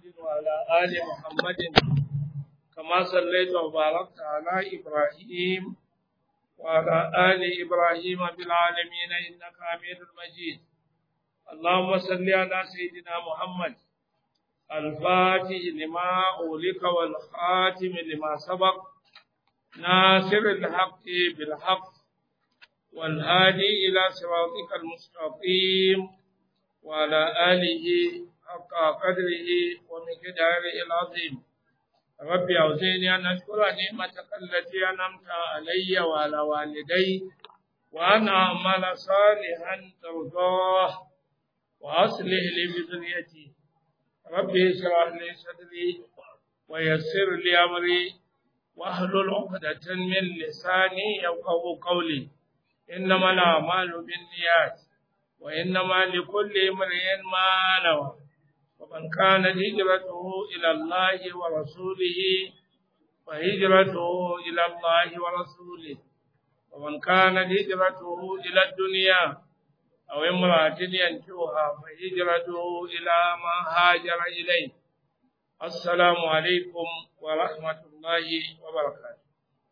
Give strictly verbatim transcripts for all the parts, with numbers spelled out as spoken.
محمد وعلى آل محمد كما صليت وباركت على إبراهيم وعلى آل إبراهيم في العالمين إنك حميد مجيد. اللهم صل على سيدنا محمد الفاتح لما أغلق والخاتم لما سبق ناصر الحق بالحق والهادي إلى صراطك المستقيم وعلى آله حق قدره ومقداره العظيم. رب أوزعني أن أشكر نعمتك التي أنعمت علي وعلى والدي وأن أعمل صالحا ترضاه وأصلح لي بذريتي. رب اشرح لي صدري ويسر لي أمري واحلل عقدة من لساني يفقهوا قولي. إنما الأعمال بالنيات وإنما لكل امرئ ما نوى. ومن كانت هجرته إلى الله ورسوله فهجرته إلى الله ورسوله، ومن كانت هجرته إلى الدنيا أو امرأة ينكحها فهجرته إلى ما هاجر إليه. السلام عليكم ورحمة الله وبركاته.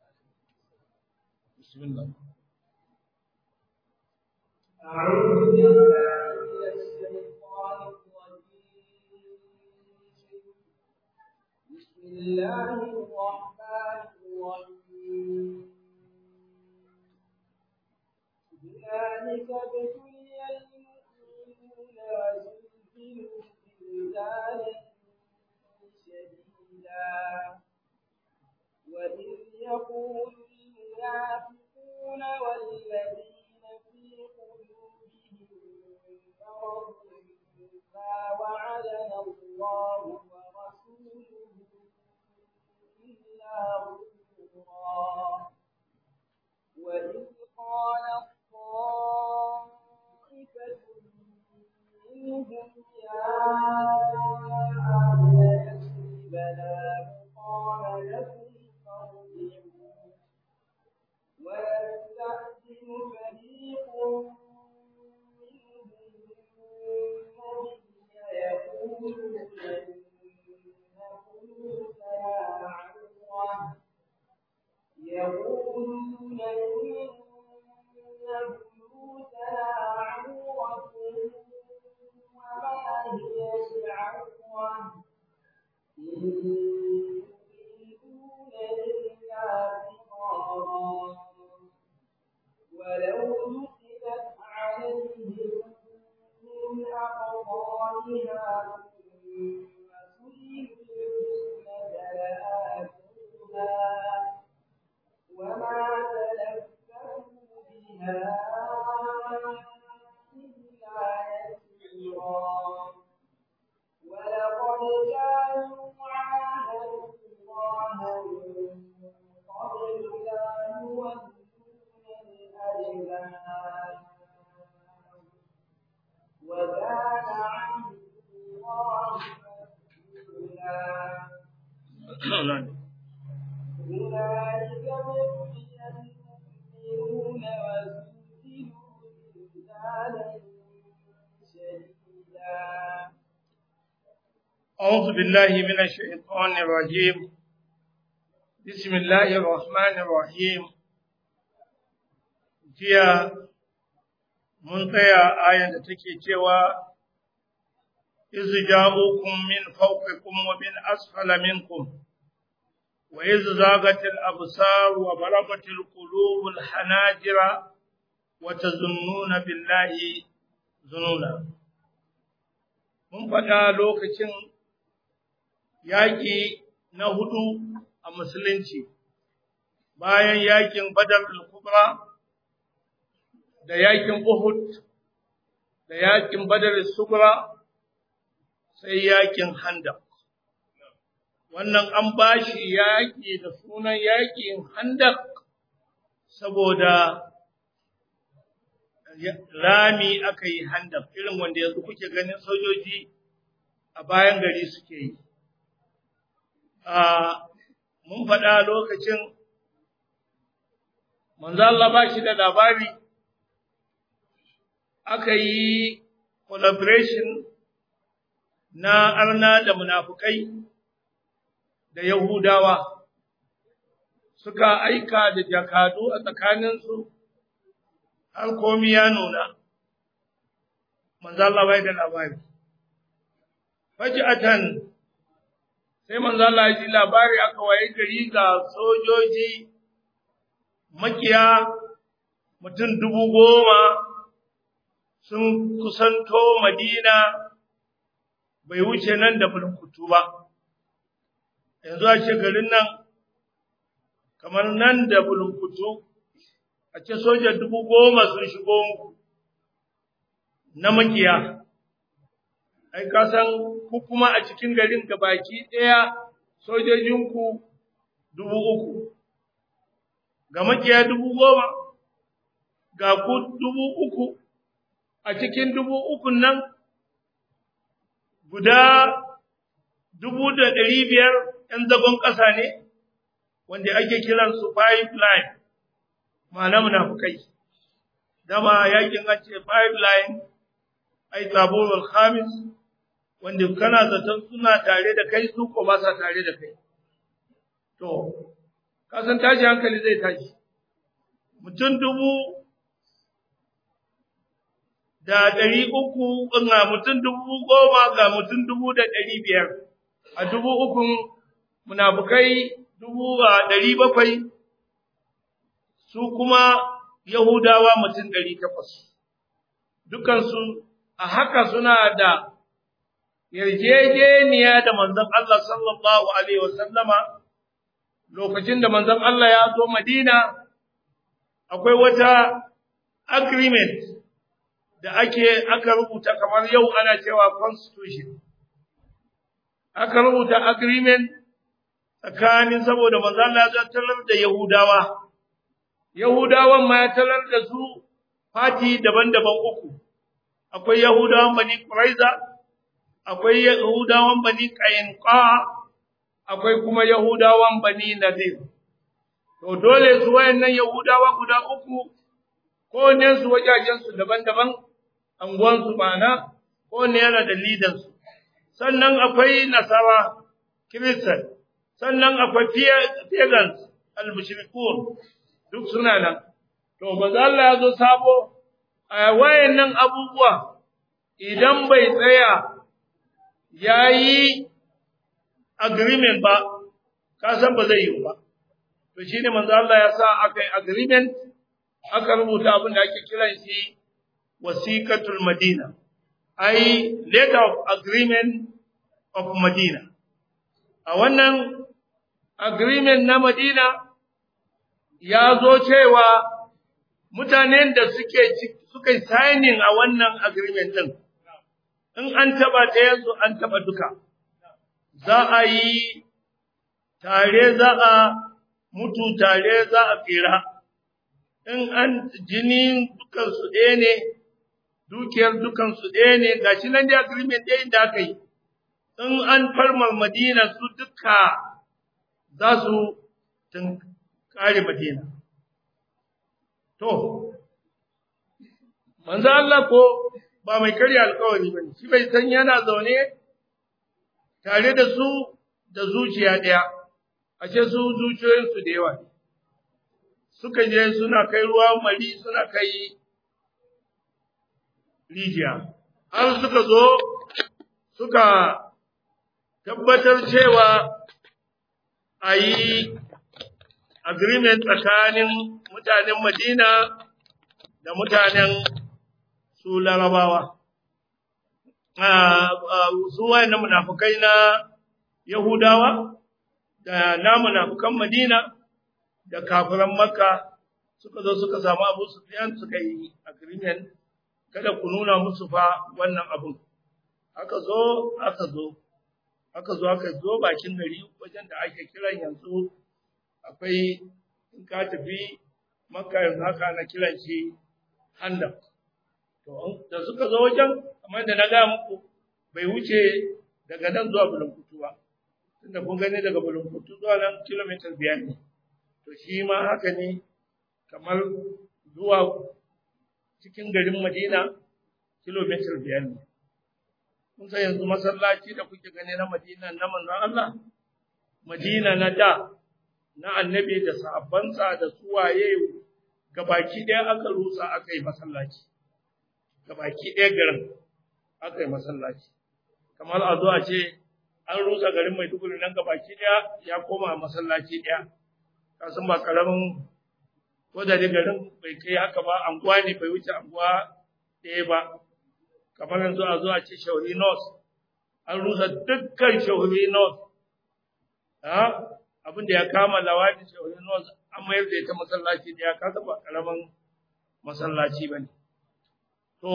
بسم الله. أعوذ بالله من الشيطان الرجيم. بسم الله الرحمن الرحيم. هنالك ابتلي المؤمنون وزلزلوا زلزالا شديدا وإذ يقول المنافقون والذين في قلوبهم مرض ما وعدنا الله ورسوله إلا غرورا. وإذ قالت طائفة منهم يا أهل يثرب لا مقام لكم فارجعوا ويستأذن فريق منهم النبي يقولون إن بيوتنا عورة يقولون إن بيوتنا عورة وما هي بعورة إن يريدون إلا فرارا ولو دخلت عليهم من أقطارها ثم سئلوا لآتوها وما تلبثوا بها إلا يسيرا. ولقد كانوا عاهدوا الله من قبل لا يولون الأدبار وكان عهد الله مسؤولا. هنالك ابتلي المؤمنون وزلزلوا زلزالا شديدا. أعوذ بالله من الشيطان الرجيم. بسم الله الرحمن الرحيم. jiya mun tsaya ayan da take cewa iz ja'ukum min fawqikum wa min asfala minkum wa iz zagatil absar wa balagatil qulubul hanajira wa tazunnuna billahi zununa. Mun faɗa lokacin yaƙi na hudu a musulunci bayan yaƙin Badar al-Kubra da yakin Uhud da yakin Badar al-Sughra sai yakin Handaq. Wannan an bashi yaki da sunan yakin Handaq saboda rami aka yi Handaq irin wanda yanzu kuke ganin sojoji a bayan gari suke yi. A mun faɗa lokacin manzo Allah ba shi da labari aka yi collaboration na arna da munafukai da Yahudawa suka aika da jakadu a tsakaninsu har komi ya nuna, manzo Allah bai da labari. Faj'atan sai manzo Allah ya ji labari aka waye gari ga sojoji makiya mutum dubu goma sun kusanto Madina bai wuce nan da bulkutu ba. Yanzu a ce garin nan kamar nan da bulkutu a ce soja dubu goma sun shigo muku na makiya. Ai, ka san ku kuma a cikin garin gabaki ɗaya sojojinku dubu uku, ga makiya dubu goma, ga ku dubu uku, a cikin dubu ukun nan guda dubu da ɗari biyar ‘yan zagon ƙasa ne, wanda ake kiransu pipeline, ma'ana munafukai. Dama yakin an ce pipeline, ai taburul khamis, wanda kana zaton suna tare da kai su ko ba sa tare da kai. To, kasan tashi hankali zai tashi. Mutum dubu da ɗari uku, ga mutum dubu goma ga mutum dubu da ɗari biyar, a dubu ukun munafukai dubu a ɗari bakwai, su kuma Yahudawa mutum ɗari takwas. Dukansu a haka suna da yarjejeniya da manzon Allah sallallahu alaihi wasallama. Lokacin da manzon Allah ya zo Madina, akwai wata agreement da ake aka rubuta kamar yau ana cewa constitution. Aka rubuta agreement tsakanin saboda manzon Allah ya talar da Yahudawa. Yahudawan ma ya talar da su fati daban-daban uku. Akwai Yahudawan Bani Quraiza, akwai Yahudawan Bani Qaynuqa, akwai kuma Yahudawan Bani Nadir. To dole su wayannan Yahudawa guda uku, ko ne su wajajen su daban-daban, anguwan su bana, ko ne yana da leader su. Sannan akwai Nasara, Christian, sannan akwai pagans, al-mushrikun, duk suna nan. To manzo Allah ya zo sabo a wayannan abubuwa, idan bai tsaya yayi agreement ba, ka san ba zai yi ba. To shine manzo Allah ya sa aka yi agreement, aka rubuta abin da ake kiran shi wasiqatul Madina, ai letter of agreement of Madina. A wannan agreement na Madina ya zo cewa mutanen da suke suka signing a wannan agreement din, in an taba ta yanzu an taba duka, za a yi tare, za a mutu tare, za a tsira. In an jini dukansu ɗaya ne, dukiyar dukansu ɗaya ne, gashi nan da agreement ɗaya da aka yi. In an farmar Madina su duka za su kare Madina. To, manzo Allah ko ba mai karya alkawari ba ne, shi bai san yana zaune tare da su da zuciya ɗaya, ashe su zuciyoyinsu da yawa. Suka je suna kai ruwa mari, suna kai rijiya, har suka zo suka tabbatar cewa a yi agreement tsakanin mutanen Madina da mutanen su Larabawa. Su wayannan munafukai na Yahudawa da na munafukan Madina da kafiran Makka suka zo suka samu Abu Sufyan suka yi agreement, kada ku nuna musu fa wannan abun. Aka zo, aka zo, aka zo, aka zo bakin gari wajen da ake kiran yanzu akwai, in ka tafi Makka yanzu haka na kiran shi Handaq. To, da suka zo wajen, kamar da na gaya muku, bai wuce daga nan zuwa Bulunkutu ba. Tunda kun gani daga Bulunkutu zuwa nan kilomita biyar ne. To, shi ma haka ne, kamar zuwa cikin garin Madina kilomita biyar ne. kun san yanzu masallaci da kuke gani na Madina na manzon Allah Madina na da na annabi da sahabbansa da suwaye gabaki ɗaya aka rusa aka yi masallaci gabaki ɗaya garin aka yi masallaci kamar a zo a ce an rusa garin Maiduguri nan gabaki ɗaya ya koma masallaci ɗaya ka san ba karamin ko da garin bai kai haka ba anguwa ne bai wuce anguwa ɗaya ba kamar yanzu a zo a ce Shauri North an rusa dukkan Shauri North ha abin da ya kama lawadi Shauri North an mayar da ita masallaci ɗaya ka san ba karamin masallaci bane to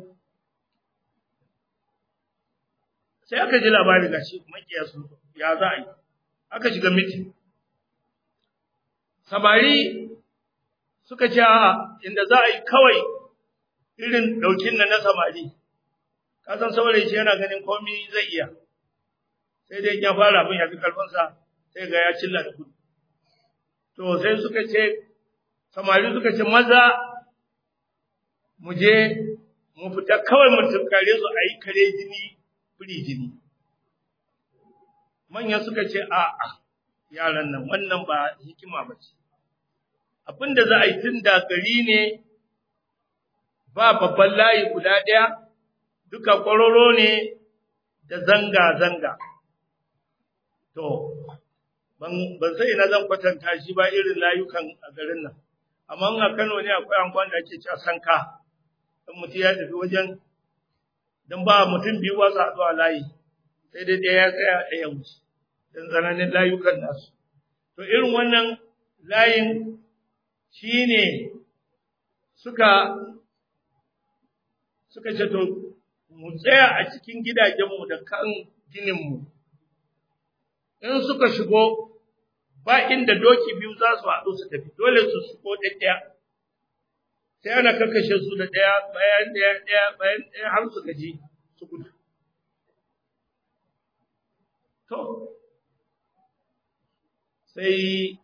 sai aka ji labari gashi makiya sun ya za a yi aka shiga miti samari suka ce a inda za a yi kawai irin daukin nan na samari ka san saurayi shi yana ganin komai zai iya sai dai ya fara abin ya fi karfinsa sai ga ya cilla da gudu to sai suka ce samari suka ce maza mu je mu fita kawai mu tunkare su a yi kare jini firi jini manya suka ce a'a yaran nan wannan ba hikima ba ce abinda za a yi tun da gari ne ba babban layi guda ɗaya duka kwararo ne da zanga-zanga to ban ban sai ina zan kwatanta shi ba irin layukan a garin nan amma a Kano ne akwai anguwan da ake cewa sanka dan mutum ya tafi wajen dan ba mutum biyu ba su haɗu layi sai dai ɗaya ya tsaya ɗaya wuce dan tsananin layukan nasu to irin wannan layin shine suka suka ce to mu tsaya a cikin gidajenmu da kan gininmu in suka shigo ba inda doki biyu za su haɗu su tafi dole su shigo ɗaya sai ana kakkashe su da ɗaya bayan ɗaya ɗaya bayan ɗaya har su gaji su gudu to sai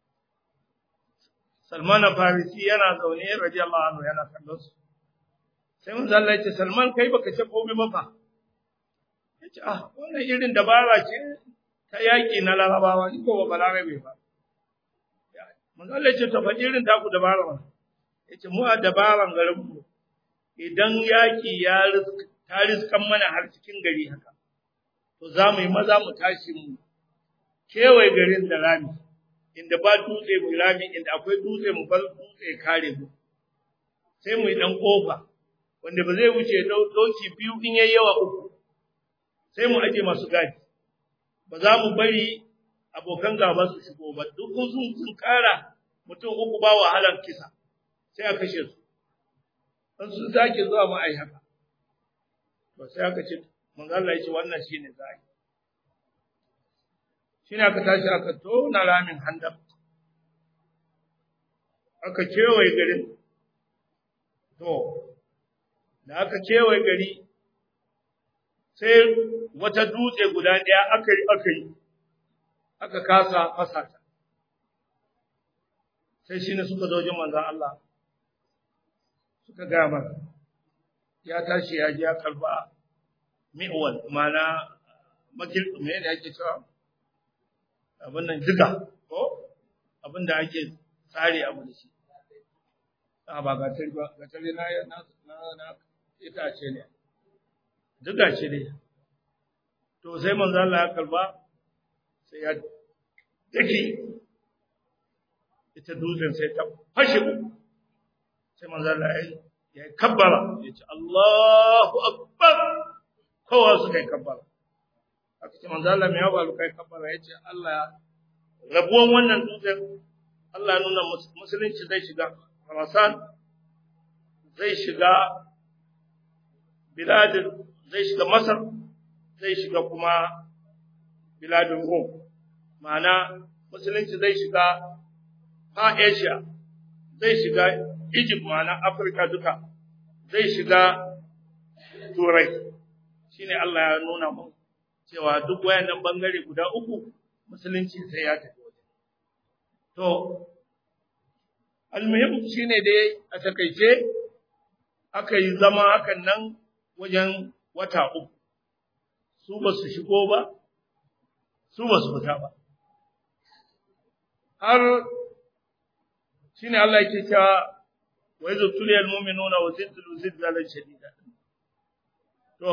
Salman Farisi yana zaune radiyallahu anhu yana kallon su sai manzo Allah ya ce Salman kai baka ce komai ba fa yace ah wannan irin dabara ce ta yaki na Larabawa ni ko ba Larabe ba manzo Allah ya ce to fa irin ta ku dabara ba yace mu a dabaran garin mu idan yaki ya riska ta riskan mana har cikin gari haka to za mu yi maza mu tashi mu kewaye garin da rami inda ba dutse mu rami inda akwai dutse mu bar dutse kare mu sai mu yi dan kofa wanda ba zai wuce doki biyu in yayi yawa uku sai mu aje masu gadi ba za mu bari abokan gaba su shigo ba duk sun sun kara mutum uku ba wahalar kisa sai a kashe su an sun sake zuwa mu ai haka to sai aka ce manzo Allah ya ce wannan shine zai shine aka tashi aka tona ramin handam aka kewaye garin to da aka kewaye gari sai wata dutse guda ɗaya aka yi aka yi aka kasa fasata sai shine suka zo jin manzon Allah suka ga masa ya tashi ya ji ya karba mi'wal mana makil me ne ake cewa abin nan diga ko abin da ake tsare abu da shi a ba ga tare ba ga tare na na na ita ce ne diga ce ne to sai manzo Allah ya kalba sai ya dake ita dutsen sai ta fashe sai manzo Allah ya ya kabbara ya ce Allahu akbar kowa su kai kabbara aka ce manzo Allah me ya balu kai kabbara yace Allah rabuwan wannan dutsen Allah nuna musulunci zai shiga Khurasan zai shiga biladin zai shiga Masar zai shiga kuma biladin Rum ma'ana musulunci zai shiga ha Asia zai shiga Egypt ma'ana Africa duka zai shiga Turai shine Allah ya nuna mu cewa duk wayannan bangare guda uku musulunci sai ya tafi to almuhim shine dai a takeice aka yi zama hakan nan wajen wata uku su ba su shigo ba su ba su fita ba har shine Allah yake cewa wa idh tuliyal mu'minuna wa zilzilu zilzalan shadida to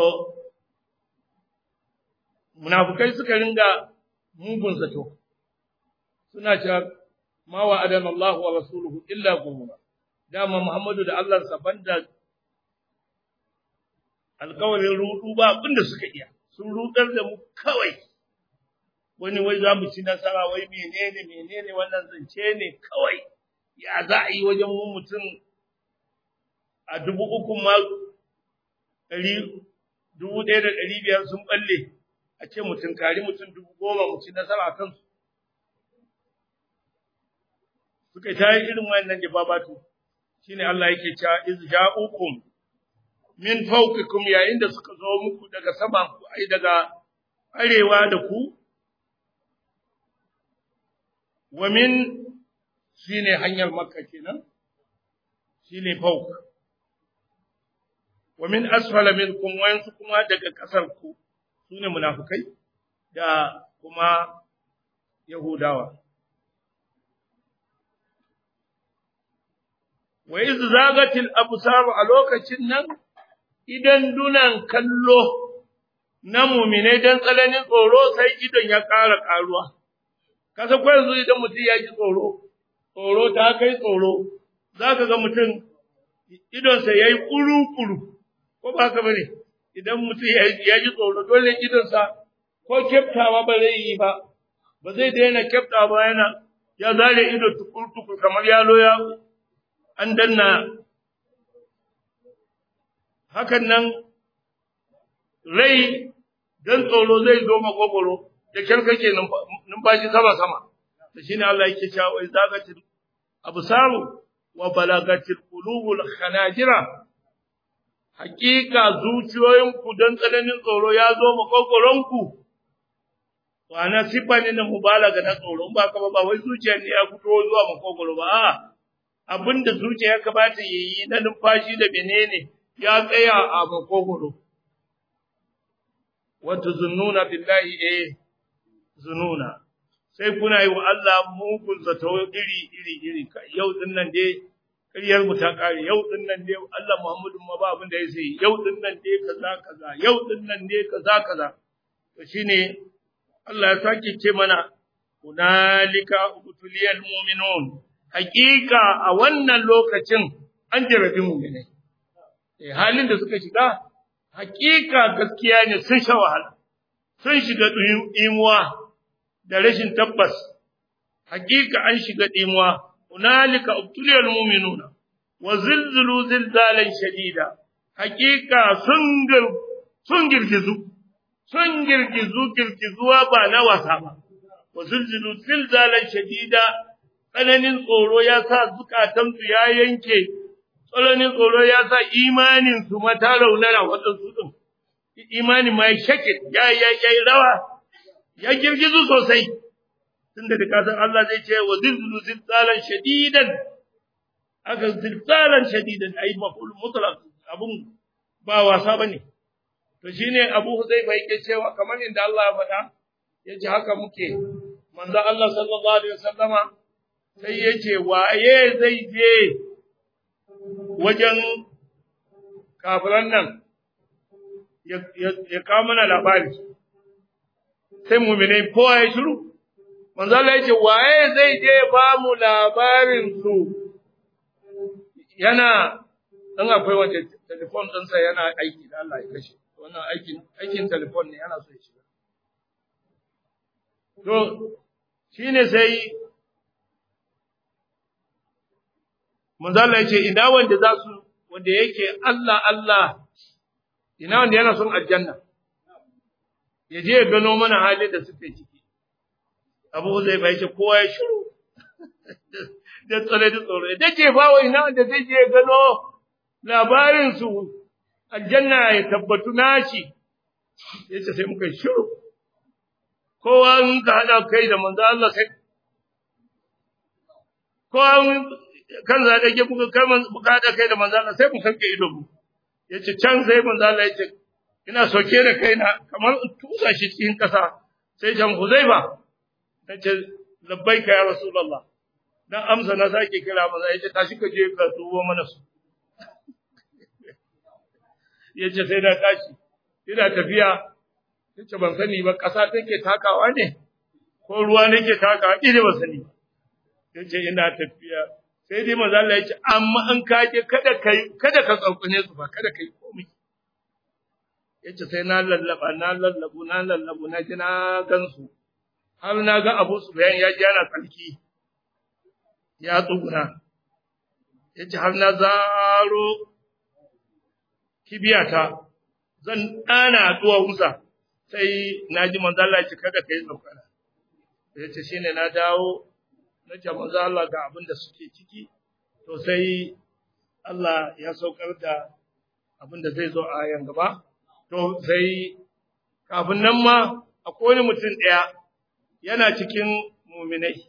munafikai suka ringa mugun zato suna cewa ma wa'adana Allah wa rasuluhu illa ghurura dama Muhammadu da Allah sa banda alƙawarin rudu ba abinda suka iya sun rudar da mu kawai wani wai za mu ci nasara wai menene menene wannan zance ne kawai ya za a yi wajen mu mutum a dubu uku ma ɗari dubu ɗaya da ɗari biyar sun balle a ce mutum kari mutum dubu goma mu ci nasara a kansu suka ta yi irin wannan da babatu shine Allah yake cewa iz ja'ukum min fawqikum yayin da suka zo muku daga sama ku ai daga arewa da ku wa min shine hanyar makka kenan shine fawq wa min asfala minkum wa yansu kuma daga kasar ku sune munafikai da kuma yahudawa wa iz zagatil absar a lokacin nan idan dunan kallo na mu'minai dan tsalanin tsoro sai idon ya ƙara ƙaruwa kasa ko yanzu idan mutum ya ji tsoro tsoro ta kai tsoro zaka ga mutum idon sa yayi kuru-kuru ko ba haka bane idan mutum ya ji tsoro dole idon sa ko keftawa ba zai yi ba ba zai daina keftawa ba yana ya zare ido tukur-tukur kamar yalo ya an danna hakan nan rai dan tsoro zai zo makogoro da kyar kake numfashi sama sama da shine Allah yake cewa wai zagatil absaru wa balagatil qulubul khanajira hakika zuciyoyinku dan tsananin tsoro ya zo makogoronku to ana sifa ne na mubalaga na tsoro ba ka ba wai zuciya ne ya fito zuwa makogoro ba a'a abinda zuciya ya kamata yayi na numfashi da menene ya tsaya a makogoro wato zununa billahi eh zununa sai kuna yi wa Allah mugun zato iri iri iri yau din nan dai ƙaryar mu ta kare yau din nan dai Allah Muhammadu ma ba abin da ya sai yau din nan dai kaza kaza yau din nan dai kaza kaza to shine Allah ya sake ce mana hunalika ubtuliyal mu'minun hakika a wannan lokacin an jarabi mu'minai eh halin da suka shiga hakika gaskiya ne sun sha wahala sun shiga imuwa da rashin tabbas hakika an shiga imuwa hunalika ubtuliyal mu'minuna wa zilzilu zilzalan shadida hakika sun gir sun girgizu sun girgizu girgizuwa ba na wasa ba wa zilzilu zilzalan shadida tsananin tsoro ya sa zukatansu ya yanke tsananin tsoro ya sa imanin su mata raunana wadansu din imani mai shake ya ya ya rawa ya girgizu sosai tunda da kasan Allah zai ce wa zilzilu zilzalan shadidan aka zilzalan shadidan ai maqul mutlaq abun ba wasa bane to shine Abu Huzaifa yake cewa kamar inda Allah ya faɗa yace haka muke manzo Allah sallallahu alaihi wasallama sai yace waye zai je wajen kafiran nan ya ya kawo mana labari sai mu'minai kowa ya shiru manzo Allah yace waye zai je ba mu labarin su yana dan akwai wanda telephone ɗinsa yana aiki da Allah ya kashe wannan aikin aikin telephone ne yana so ya shiga to shine sai manzo Allah yace ina wanda za su wanda yake Allah Allah ina wanda yana son aljanna yaje ya gano mana halin da suke ciki Abu zai bai ce kowa ya shiru da tsare da tsoro da ce fa wai ina wanda zai je gano labarin su aljanna ya tabbatu nashi yace sai muka shiru kowa in ka hada kai da manzo Allah sai kowa kan za da ke muka kai muka hada kai da manzo Allah sai mu sanke ido mu yace can sai manzo Allah yace ina soke da kaina kamar in tusa shi cikin ƙasa sai jan Huzaifa nace labbaika ya Rasulullah dan amsa na sake kira maza yace tashi ka je ka dubo mana su yace sai da tashi ina tafiya yace ban sani ba ƙasa take takawa ne ko ruwa nake takawa ina ban sani ba yace ina tafiya sai dai manzo Allah yace amma an kaje kada kai kada ka tsaukune su ba kada kai komai yace sai na lallaba na lallabu na lallabu na ji na gansu har na ga Abu Sufyan ya ji yana tsarki ya tsuguna yace har na zaro kibiyata zan dana duwawunsa sai naji manzo Allah ya ce kada kai tsaukana yace shine na dawo na ce manzo Allah ga abin da suke ciki to sai Allah ya saukar da abin da zai zo a yan gaba to sai kafin nan ma akwai wani mutum ɗaya yana cikin muminai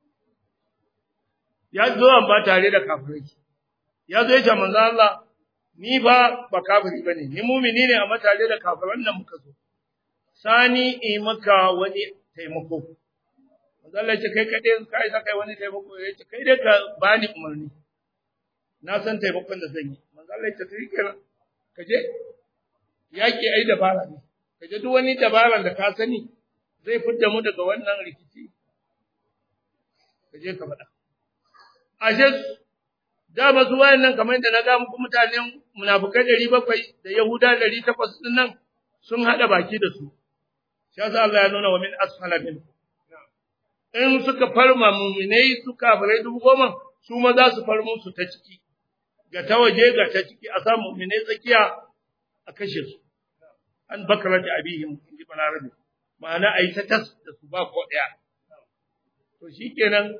ya zo ba tare da kafirai ya zo ya ce manzo Allah ni ba ba kafiri bane ni mumini ne amma tare da kafiran nan muka zo sani in maka wani taimako manzo Allah ya ce kai kade kai sa kai wani taimako ya ce kai dai ka bani umarni na san taimakon da zan yi manzo Allah ya ce kai kenan ka je yaki ai dabara ne ka je duk wani dabaran da ka sani zai fidda mu daga wannan rikici ka je ka faɗa ashe da ba su wayannan kamar yadda na ga muku mutanen munafikai ɗari bakwai da yahuda ɗari takwas din nan sun hada baki da su shi yasa Allah ya nuna wa min asfala min in suka farma mu'minai su kafirai dubu goma su ma za su farmo su ta ciki ga ta waje ga ta ciki a sa mu'minai tsakiya a kashe su an bakara da abihim inji balarabi ma'ana ai ta tas da su ba ko daya to shikenan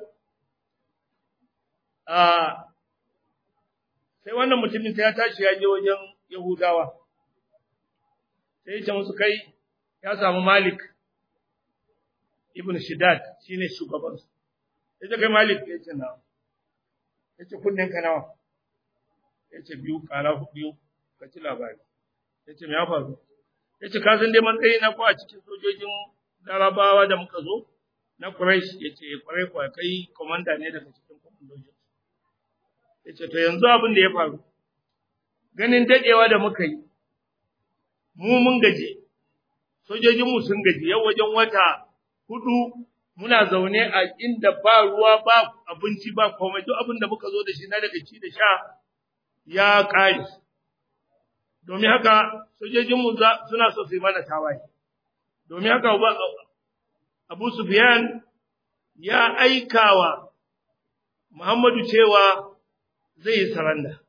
a sai wannan mutumin sai ya tashi ya je wajen Yahudawa sai ya ce musu kai ya samu Malik ibn Shidad shine shugaban su yace kai Malik yace na yace kunnen ka nawa yace biyu kala hudu ka ci labari yace me ya faru yace ka san dai man dai na ko a cikin sojojin Larabawa da muka zo na Quraysh yace kwarai ko kai komanda ne daga cikin komandojin yace to yanzu abin da ya faru ganin dadewa da muka yi mu mun gaje sojojin mu sun gaje yau wajen wata hudu muna zaune a inda ba ruwa ba abinci ba komai duk abin da muka zo da shi na daga ci da sha ya kare domin haka sojojin mu suna so su yi mana tawaye domin haka Abu Sufyan ya aikawa Muhammadu cewa zai yi saranda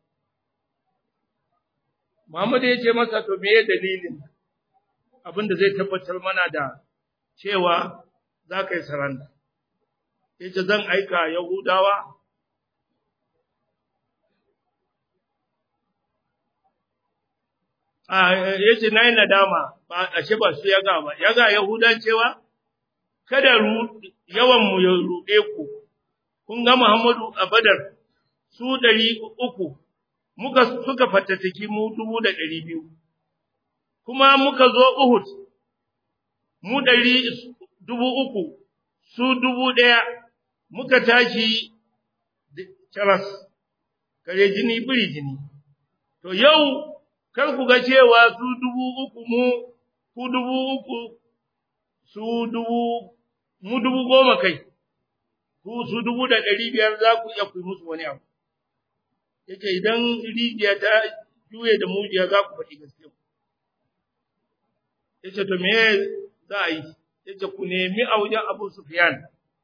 Muhammadu ya ce masa to meye dalilin abin da zai tabbatar mana da cewa za ka yi saranda yace zan aika Yahudawa a yace nayi nadama ba ashe ba su yaga ba yaga Yahudan cewa kada yawan mu ya rude ku kun ga Muhammadu a Badar su ɗari uku muka suka fattataki mu dubu da ɗari biyu kuma muka zo Uhud mu ɗari dubu uku su dubu ɗaya muka tashi caras kare jini biri jini to yau kar ku ga cewa su dubu uku mu ku dubu uku su dubu mu dubu goma kai ku su dubu da ɗari biyar za ku iya ku yi musu wani abu yake idan rijiya ta juye da mujiya za ku faɗi gaskiya yace to me za a yi yace ku nemi a wajen Abu Sufyan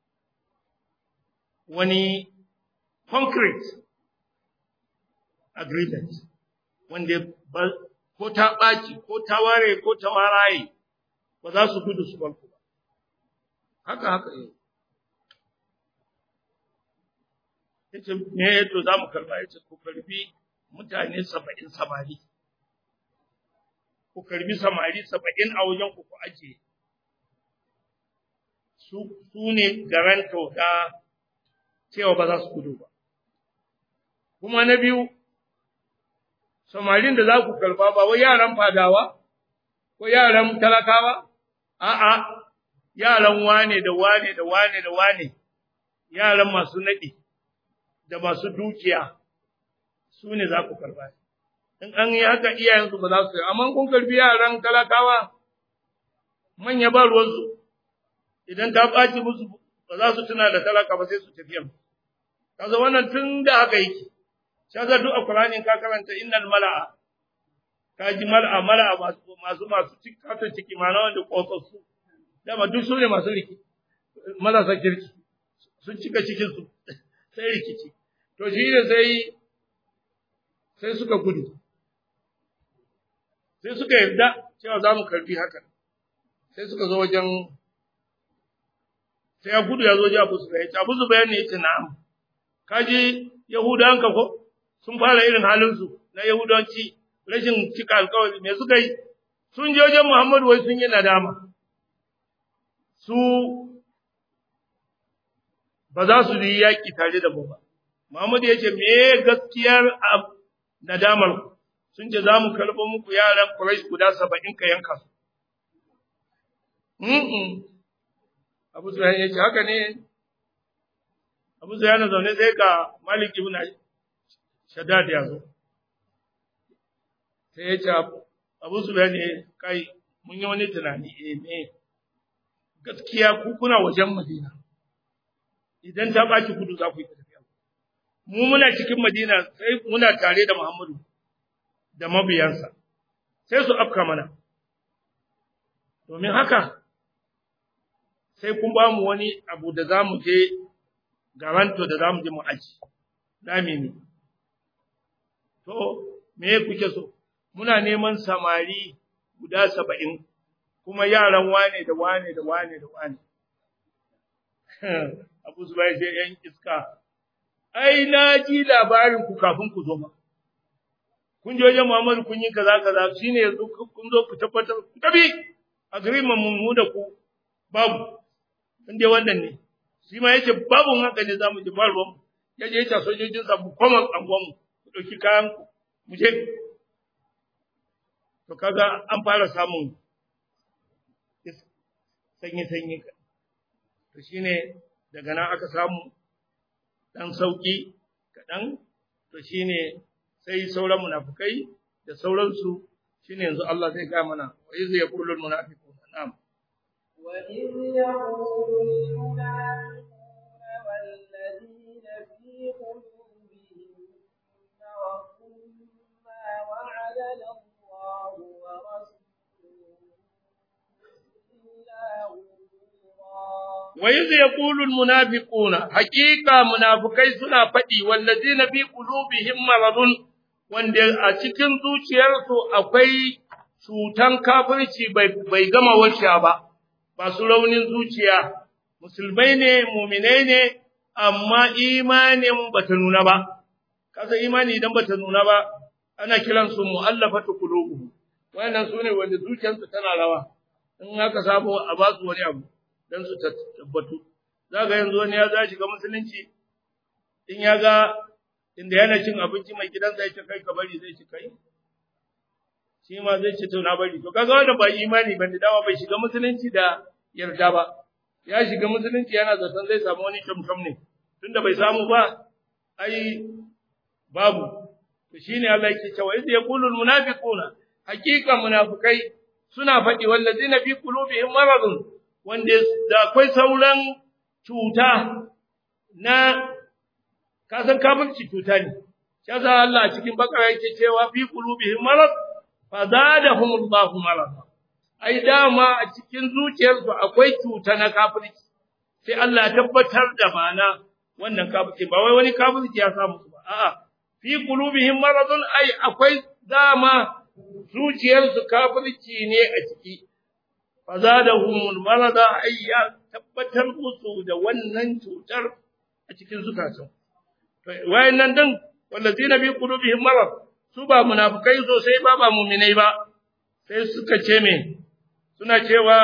wani concrete agreement wanda ko ta ɓaci ko ta ware ko ta waraye ba za su gudu su barku ba haka haka yi yace me to za mu karba yace ku karbi mutane saba'in samari ku karbi samari saba'in a wajen ku ku aje su su ne garanto da cewa ba za su gudu ba kuma na biyu samarin da za ku karba ba wai yaran fadawa ko yaran talakawa a'a yaran wane da wane da wane da wane yaran masu nadi da masu dukiya su ne za ku karba in an yi haka iyayensu ba za su yi amma kun karbi yaran talakawa manya ba ruwansu idan ta ɓaci musu ba za su tuna da talaka ba sai su tafiya kaga wannan tun da haka yake shaza duk a Qur'anin ka karanta innal mala'a kaji mala'a mala'a masu masu masu cikata ciki mana wanda kotsotsu dama duk su ne masu riki marasa kirki sun cika cikin su sai rikici to shi ne sai sai suka gudu sai suka yarda cewa za mu karbi haka sai suka zo wajen sai ya gudu ya zo ji Abu Sufyan Abu Sufyan ne yace na'am kaji yahudan ka ko sun fara irin halin su na yahudanci rashin cika alƙawari me suka yi sun je wajen Muhammadu wai sun yi nadama su ba za su yi yaki tare da mu ba Muhammadu yace me gaskiyar nadamar sun ce za mu karɓo muku yaran Quraysh guda saba'in ka yanka su mm Abu Sufyan yace haka ne Abu Sufyan zaune sai ga Malik ibn Shaddad ya zo sai yace Abu Sufyan ne kai mun yi wani tunani eh me gaskiya ku kuna wajen Madina idan ta baki kudu za ku yi tafiya mu muna cikin Madina sai muna tare da Muhammadu da mabiyansa sai su afka mana domin haka sai kun ba mu wani abu da za mu je garanto da za mu je mu aji dami ne to me kuke so muna neman samari guda saba'in kuma yaran wane da wane da wane da wane Abu Zubair sai yan iska ai na ji labarin ku kafin ku zo ma kun je wajen Muhammadu kun yi kaza kaza shine yanzu kun zo ku tabbatar ku tabi agreement mu da ku babu in dai wannan ne shi ma yace babu haka ne zamu ji ba ruwan yaje yace sojojin sa mu koma angon mu ku dauki kayan ku mu je to kaga an fara samun sanyi sanyi to shine daga nan aka samu dan sauki kadan to shine sai sauran munafikai da sauransu shine yanzu Allah zai ga mana wa iz yaqulul munafiquna na'am wa iz yaqulul munafiquna wal ladina fi qulubihim maradun ma wa'adana Allahu wa rasuluhu illa wa iz yaqulul munafiquna haqiqa munafikai suna fadi wal ladina fi qulubihim maradun wanda a cikin zuciyarsu akwai cutan kafirci bai gama warkewa ba ba su raunin zuciya musulmai ne mu'minai ne amma imanin bata nuna ba kasa imani idan bata nuna ba ana kiran su mu'allafatu qulubuhum wannan sune wanda zuciyarsu tana rawa in aka sabo a ba su wani abu dan su tabbatu zaka yanzu wani ya za shiga musulunci in ya ga inda yana cin abinci mai gidansa ya ce kai ka bari zai ci kai shi ma zai ci to na bari to kaga wanda ba imani bane dawa bai shiga musulunci da yarda ba ya shiga musulunci yana zaton zai samu wani shamsham ne tunda bai samu ba ai babu to shine Allah yake cewa idh yaqulul munafiquna haqiqa munafikai suna faɗi wallazina fi qulubihim maradun wanda da akwai sauran cuta na kasan kafirci cuta ne kaza Allah a cikin bakara yake cewa fi qulubihim marad fazadahumullahu marad ai dama a cikin zuciyarsu akwai cuta na kafirci sai Allah ya tabbatar da mana wannan kafirci ba wai wani kafirci ya samu ba a'a fi qulubihim maradun ai akwai dama zuciyarsu kafirci ne a ciki fazadahumul marada ai ya tabbatar musu da wannan cutar a cikin zukatan wayannan din wallazina bi qulubihim marad su ba munafikai sosai ba ba mu'minai ba sai suka ce me suna cewa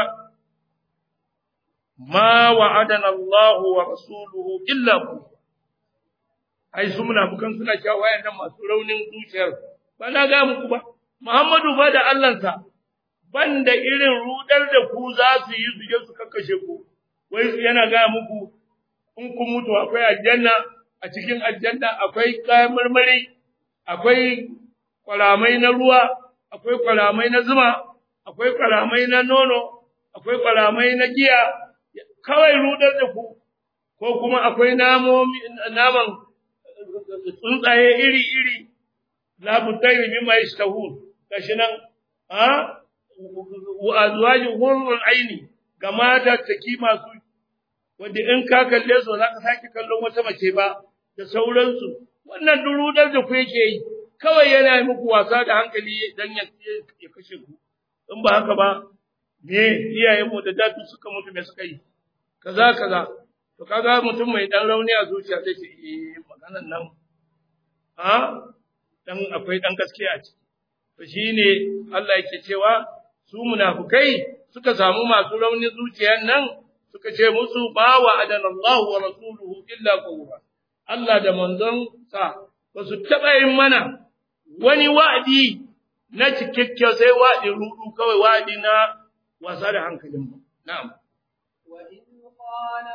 ma wa'adana Allahu wa rasuluhu illa hu ai su munafikan suna cewa wayannan masu raunin zuciyar ba na ga muku ba Muhammadu ba da Allahnsa banda irin rudar da ku za su yi su je su kakkashe ku wai yana ga muku in kun mutu akwai aljanna a cikin aljanna akwai kayan marmari akwai kwalamai na ruwa akwai kwalamai na zuma akwai kwalamai na nono akwai kwalamai na giya kawai rudar da ku ko kuma akwai namomi naman tsuntsaye iri-iri labudai mimma yastahun gashi nan a wa azwaju hurul aini ga mata take masu wanda in ka kalle su zaka sake kallon wata mace ba da sauransu wannan durudar da ku yake yi kawai yana yi muku wasa da hankali dan ya ya kashe ku in ba haka ba me iyayen mu da dadu suka mutu me suka yi kaza kaza to kaga mutum mai dan rauni a zuciya sai ce eh maganan nan a dan akwai dan gaskiya a ciki to shine Allah yake cewa su munafikai suka samu masu raunin zuciyar nan suka ce musu ba wa adana Allah wa rasuluhu illa qawra Allah da manzon sa ba su taba yin mana wani wa'adi na cikakke sai wa'adi rudu kawai wa'adi na wasa da hankalin mu na'am wa in qala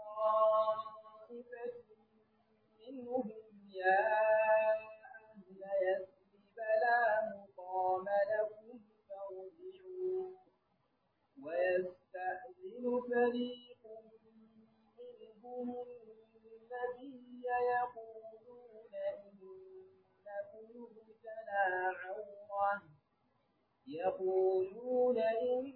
minhum ya ahla yasrib la muqama lakum farji'u wa yasta'zinu fariqun minhum النبي يقولون إن بيوتنا عورة يقولون إن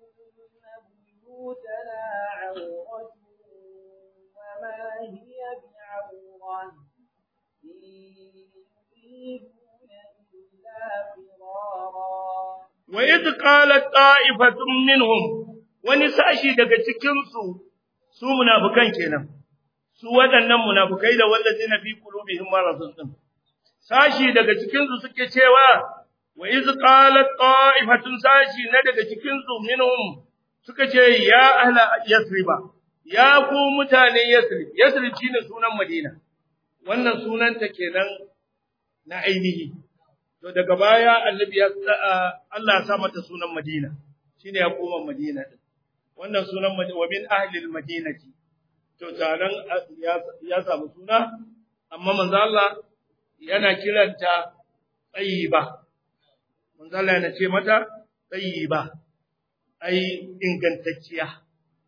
بيوتنا عورة وما هي بعورة إن يريدون إلا فرارا وإذ قالت طائفة منهم ونساشي daga cikin su su munafikan kenan su waɗannan munafikai da wallazina fi qulubihim maradun din sashi daga cikin su suke cewa wa iz qalat ta'ifatun sashi na daga cikin su minhum suka ce ya ahla yasriba ya ku mutane yasrib yasrib shine sunan madina wannan sunan ta kenan na ainihi to daga baya annabi ya Allah ya sa mata sunan madina shine ya koma madina din wannan sunan wa min ahli al-madinati to taron ya samu suna amma manzo Allah yana kiranta tayyiba manzo Allah yana ce mata tayyiba ai ingantacciya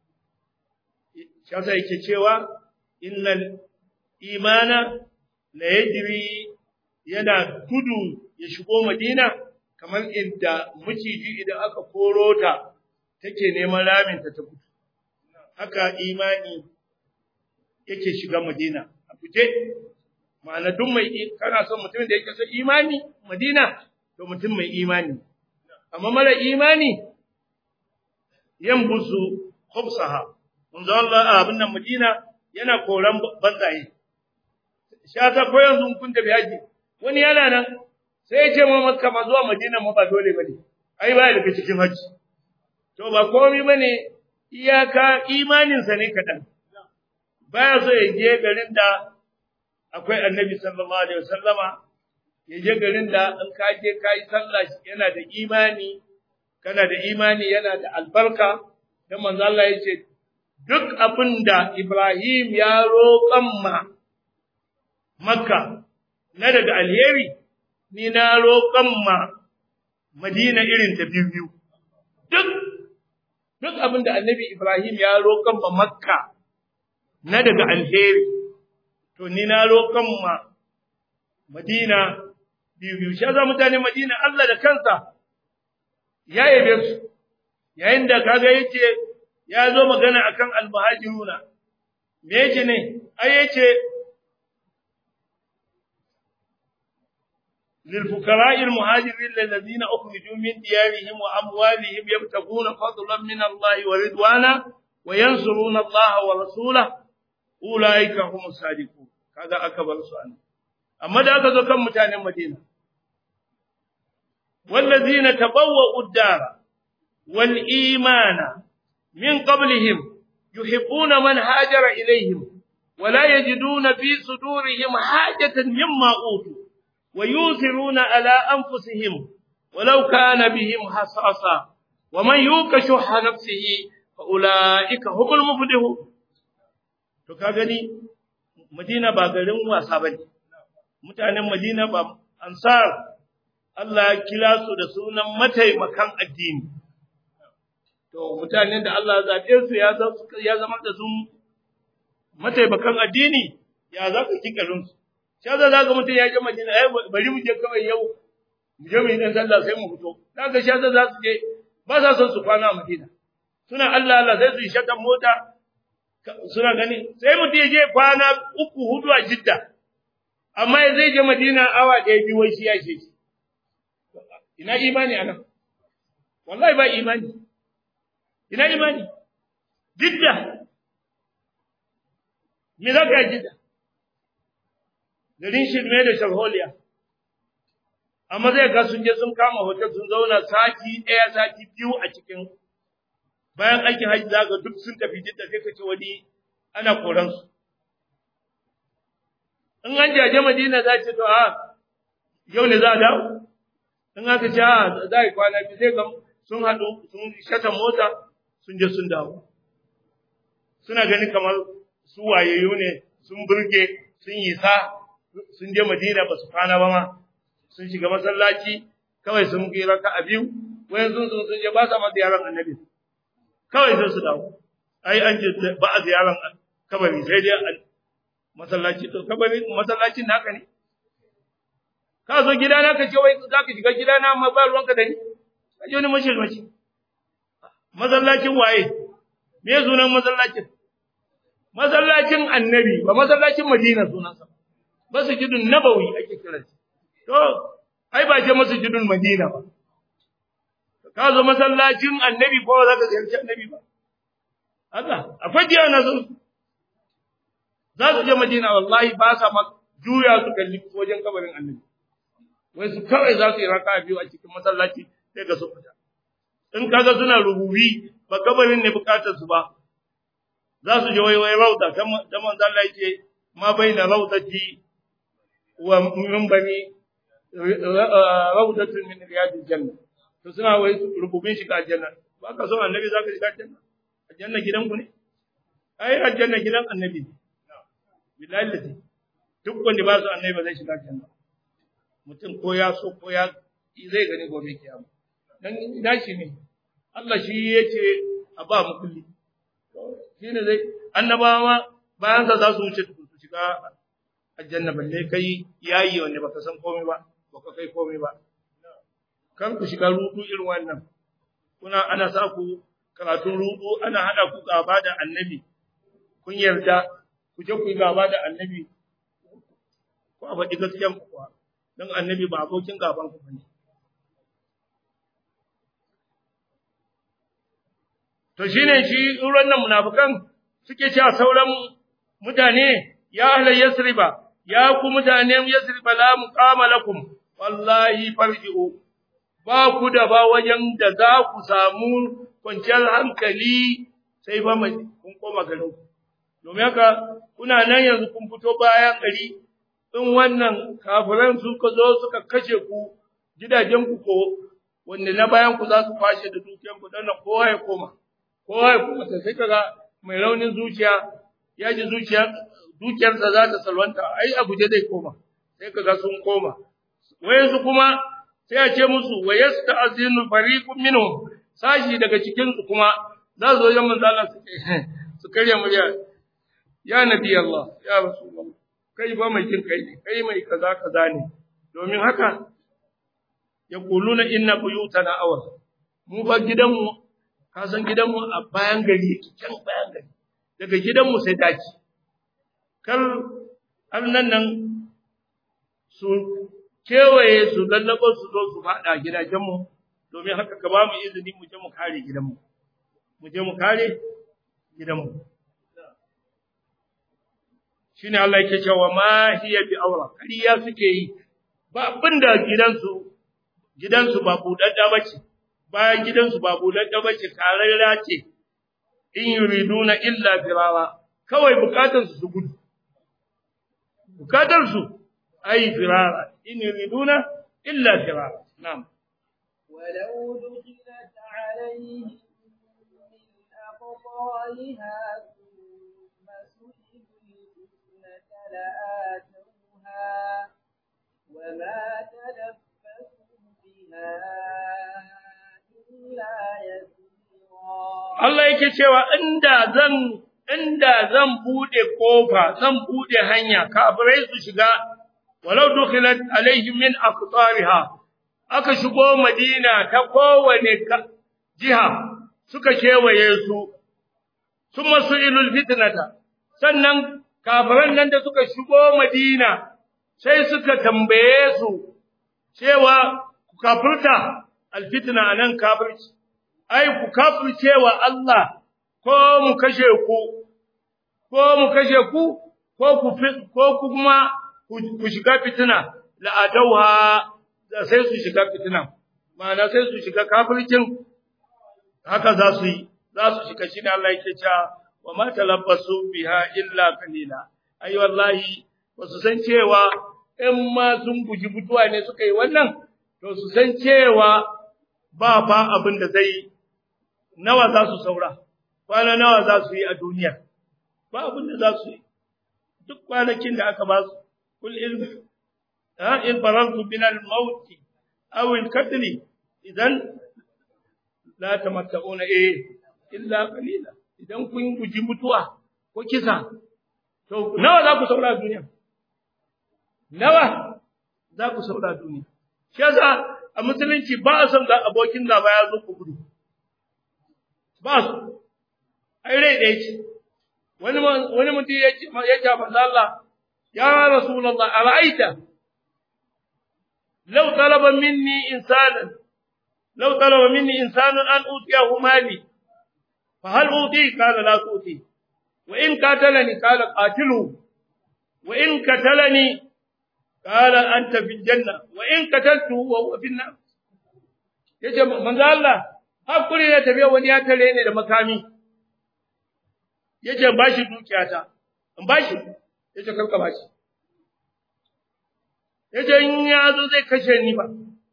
shasa yake cewa innal imana la yajri yana tudu ya shigo Madina kamar inda miciji idan aka koro ta take neman ramin ta ta fito haka imani yake shiga Madina a fice ma'ana duk mai kana son mutum da yake son imani Madina to mutum mai imani amma mara imani yambusu khubsaha manzo Allah abin nan Madina yana koran banzaye shata ko yanzu kun tafi haji wani yana nan sai ya ce mu Makka ma zuwa Madina mu ba dole bane ai ba daga cikin haji to ba komai bane iyaka imanin sa ne kadan baya so ya je garin da akwai Annabi sallallahu alaihi wasallama ya je garin da in ka je kai sallah yana da imani kana da imani yana da albarka dan manzo Allah yace duk abinda Ibrahim ya roƙan ma Makka na daga alheri ni na roƙan ma Madina irin ta biyu duk duk abinda Annabi Ibrahim ya roƙan ma Makka na daga alheri to ni na roƙan ma Madina biyu shi za mutane Madina Allah da kansa ya yabe su yayin da kaga yace ya zo magana akan al-muhajiruna me yake ne ai yace lil fuqara'i al-muhajirin alladhina ukhriju min diyarihim wa amwalihim yabtaguna fadlan min Allah wa ridwana wa yansuruna Allah wa rasulahu ulaika humus sadiqun kaga aka bar su an amma da aka zo kan mutanen Madina والذين تبوأوا الدار والإيمان من قبلهم يحبون من هاجر إليهم ولا يجدون في صدورهم حاجة مما أوتوا ويؤثرون على أنفسهم ولو كان بهم حصاصة wa man yuqa shuhha nafsihi fa ulaika humul muflihun. To ka gani Madina ba garin wasa bane, mutanen Madina ba ansar Allah ya kira su da sunan mataimakan addini. To mutanen da Allah ya zabe su ya ya zama da su mataimakan addini, ya za ka kikarin su. Sai da zaka mutum ya je Madina, ai bari mu je kawai yau mu je mu yi dan sallah sai mu fito. Daga sai da za su je ba sa son su kwana a Madina. Suna Allah Allah sai su yi shatan mota suna gani sai mutum ya je kwana uku hudu a Jidda. Amma zai je Madina awa ɗaya biyu wai shi ya ce. Ina imani anan? Wallahi ba imani. Ina imani? Jidda. Me za ka yi Jidda? Garin shirme da sharholiya. Amma zai ga sun je sun kama hotel sun zauna sati ɗaya sati biyu a cikin bayan aikin hajji za ga duk sun tafi Jidda sai ka ce wani ana koransu. In an jaje Madina za ce to a yau ne za a dawo? In aka ce a za a yi kwana biyu sai ga sun haɗu sun shata mota sun je sun dawo. Suna ganin kamar su wayayyu ne sun burge sun yi sa sun je Madina ba su kwana ba ma sun shiga masallaci kawai sun yi raka a biyu wayan sun sun je ba sa ma ziyaran annabi kawai sai su dawo. Ai an je ba a ziyaran kabari sai dai masallaci to kabari masallacin naka ne ka zo gida na ka ce wai za ka shiga gida na amma ba ruwanka da ni ka je ni mashirmaci masallacin waye me sunan masallacin masallacin annabi ba masallacin madina sunansa masjidun nabawi ake kiran shi to ai ba ce masjidun madina ba ka zo masallacin annabi ko za ka ziyarci annabi ba Allah akwai diyana sun za su je Madina wallahi ba sa ma juya su kalli wajen kabarin Annabi. Wai su kawai za su yi raka biyu a cikin masallaci sai ga su fita. In kaga suna rububi ba kabarin ne bukatar su ba. Za su je wai wai rauta ta manzo Allah yake ma baina rautati wa minbari rautatun min riyadil janna. To suna wai rububin shiga aljanna. Ba ka so Annabi za ka shiga aljanna? Aljanna gidanku ne? Ai aljanna gidan Annabi ne. Billahi lati duk wanda ba su annabi ba zai shiga aljanna mutum ko ya so ko ya zai gani gobe kiyama dan ina shi ne Allah shi yace a ba mu kulli shine zai annabawa bayan sa za su wuce su shiga aljanna balle kai yayi wanda baka san komai ba baka kai komai ba kan ku shiga rudu irin wannan kuna ana sa ku karatun rudu ana hada ku gaba da annabi kun yarda ku je ku yi gaba da annabi ko a faɗi gaskiyan ku kuwa don annabi ba abokin gaban ku bane. To shine shi wannan munafikan suke cewa sauran mutane ya ahla yasriba ya ku mutanen yasriba la muqama lakum wallahi farji'u ba ku da ba wajen da za ku samu kwanciyar hankali sai ba mai kun koma garin ku. Domin haka kuna nan yanzu kun fito bayan gari in wannan kafiran suka zo suka kashe ku gidajen ku ko wanda na bayan ku za su kwashe da dukiyan ku dan kowa ya koma kowa ya koma sai kaga mai raunin zuciya ya ji zuciya dukiyarsa za ta salwanta ai abu je zai koma sai kaga sun koma wayansu kuma sai a ce musu wayasta'zinu fariqun minhum sashi daga cikin su kuma za su zo yan manzo Allah su su karya murya ya nabi Allah ya rasulullah kai ba mai jin kai ne kai mai kaza kaza ne domin haka yaquluna inna buyutana awar mu ba gidanmu ka san gidanmu a bayan gari yake can bayan gari daga gidanmu sai daji kar annan nan su kewaye su lallabo su zo su fada gidajenmu domin haka ka ba mu izini mu je mu kare gidanmu mu je mu kare gidanmu shine Allah yake cewa ma hiya bi aura kariya suke yi ba abinda gidansu gidansu ba budadda bace bayan gidansu ba budadda bace kararra ce in yuriduna illa firara kawai bukatar su gudu bukatar su ai firara in yuriduna illa firara na'am ولو دخلت عليهم من أقطارها ثم سئلوا الفتنة لآتوها وما تلبثوا بها إلا يسيرا. Allah yake cewa inda zan inda zan bude kofa zan bude hanya kafirai su shiga walau dukhilat alaihim min aqtariha aka shigo Madina ta kowane jiha suka kewaye su summa su'ilul fitnata sannan kafiran nan da suka shigo Madina sai suka tambaye su cewa ku kafirta alfitna anan kafirci ai ku kafircewa Allah ko mu kashe ku ko mu kashe ku ko ku ko kuma ku shiga fitina la adauha sai su shiga fitina ma'ana sai su shiga kafircin haka za su yi za su shiga shi da Allah yake cewa wa ma talabbasu biha illa qalila ai wallahi ba su san cewa in ma sun guji mutuwa ne suka yi wannan to su san cewa ba fa abin da zai nawa za su saura kwana nawa za su yi a duniya ba abin da za su yi duk kwanakin da aka ba su kul in ha in farantu min al-maut aw al-qatl idan la tamatta'una eh illa qalila idan kun guji mutuwa ko kisa to nawa za ku saura a duniya nawa za ku saura a duniya shi yasa a musulunci ba a son ga abokin gaba ya zo ku gudu ba su ai rai da yake wani wani mutum ya ce ya ce manzo Allah ya rasulullah ara'aita law talaba minni insanan law talaba minni insanun an utiyahu mali fa hal uti qala la tuti wa in qatalani qala qatiluhu wa in qatalani qala anta fil janna wa in qataltuhu wa huwa fil nar yace manzo Allah hakuri ne tafiya wani ya tare ne da makami yace bashi dukiyata in bashi yace karka bashi yace in ya zo zai kashe ni ba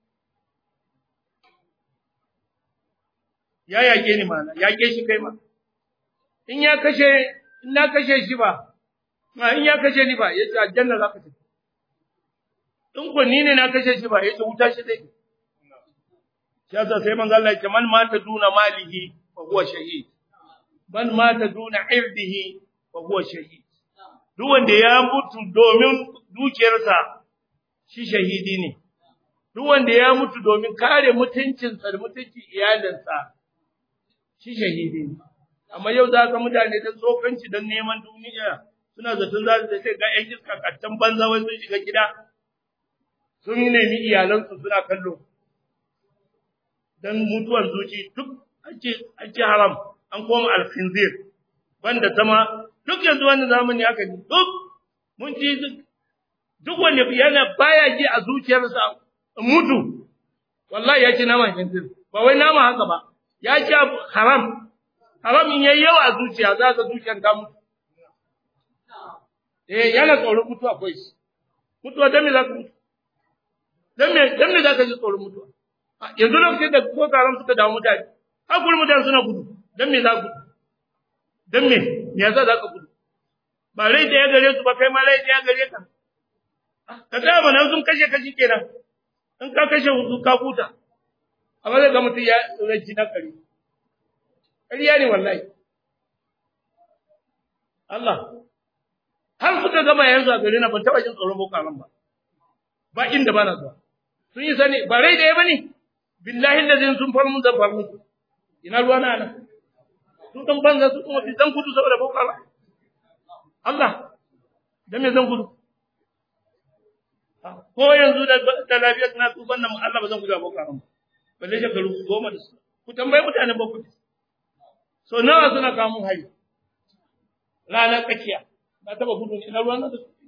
ya yake ni mana yake shi kai ma in ya kashe in na kashe shi ba ma in ya kashe ni ba yace aljanna za ka tafi in ko ni ne na kashe shi ba yace wuta shi zai Shasa sai manzo Allah ya man mata duna malihi fa huwa shahid man mata duna irdihi fa huwa shahid duk wanda ya mutu domin dukiyarsa shi shahidi ne duk wanda ya mutu domin kare mutuncinsa da mutuncin iyalinsa shi shahidi ne amma yau za ka mutane da tsokanci don neman duniya suna zaton za su sai ga ƴan iska kattan banza wai sun shiga gida sun nemi iyalansu suna kallo dan mutuwar zuci duk ake ake haram an koma al-khinzir banda sama duk yanzu wannan zamani haka ne duk mun ji duk wanda yana baya ji a zuciyarsa mutu wallahi ya ci nama khinzir ba wai nama haka ba ya ci haram haram in yayi yawa a zuciya za ka zuciyar ta mutu eh yana tsoron mutuwa akwai shi mutuwa dan me za ka mutu dan me dan me za ka ji tsoron mutuwa yanzu lokacin da ko taron suka damu mutane har gurin mutane suna gudu dan me za ku dan me me yasa za ka gudu ba rai da ya gare su ba kai ma rai da ya gare ka ka ga mana sun kashe kashi kenan in ka kashe hudu ka huta amma zai ga mutum ya tsoraci na kare ƙarya ne wallahi Allah har suka gama yanzu a gare na ban taɓa jin tsoron boko haram ba ba inda ba na zuwa sun yi sani ba rai da ya bane billahi lazin sun far mun zan far musu ina ruwa na nan sun dan banza su kuma dan gudu saboda boko haram Allah dan me zan gudu ko yanzu da da lafiya na tsuban nan Allah ba zan gudu boko haram balle shekaru goma da su ku tambaye mutanen boko so nawa suna kamun hari ranar tsakiya na taba gudu ina ruwa na da su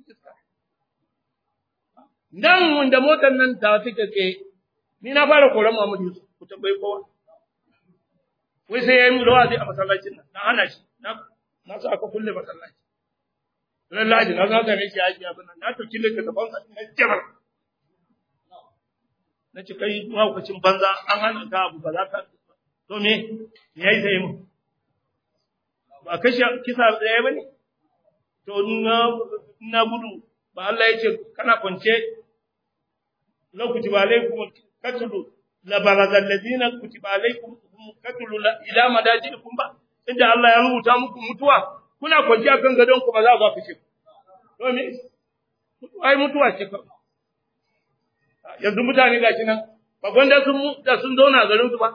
nan wanda motar nan ta take tsaye ni na fara koran Muhammad Yusuf ku tambayi kowa wai sai yayi mu da wazi a masallacin nan na hana shi na na sa aka kulle masallaci lallahi na ga me yake aiki abin nan na to kille ka gaban na jabar na ci kai mahaukacin banza an hana ka abu ba za ka to me me yayi sai mu ba kashe kisa ɗaya bane to na na gudu ba Allah ya ce kana kwance lokaci ba alaikum katulu la barazal ladina kutiba alaikum katulu ila madajikum ba inda Allah ya rubuta muku mutuwa kuna kwance akan gadon ku ba za ku fice to me ai mutuwa ce ka yanzu mutane gashi nan ba gwanda sun da sun zauna garin su ba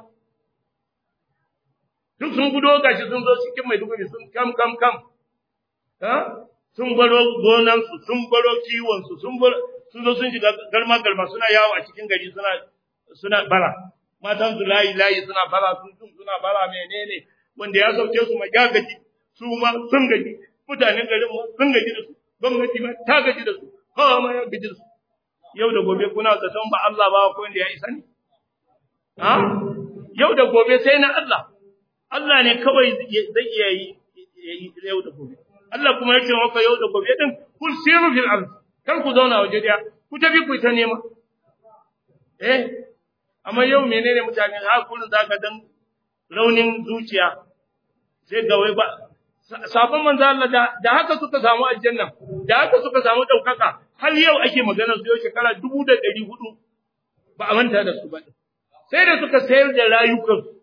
duk sun gudo gashi sun zo cikin Maiduguri sun kam kam kam ha sun baro gonan su sun baro kiwon su sun baro sun zo sun shiga garma garma suna yawo a cikin gari suna suna bara matan su layi layi suna bara sun suna bara menene wanda ya sauke su magagaji su ma sun gaji mutanen garin ma sun gaji da su gwamnati ma ta gaji da su kowa ma ya gaji da su yau da gobe kuna zaton ba Allah ba ko wanda ya isa ne ha yau da gobe sai na Allah Allah ne kawai zai iya yi yau da gobe Allah kuma yake maka yau da gobe din kul siru fil ard kar ku zauna waje daya ku tafi ku ta nema eh amma yau menene mutane ha kullun zaka dan raunin zuciya sai ga wai ba sabon manzo Allah da, da haka suka samu aljanna da haka suka samu daukaka har yau ake magana su yau shekara dubu da ɗari hudu ba a manta da su ba sai da suka sayar da rayukan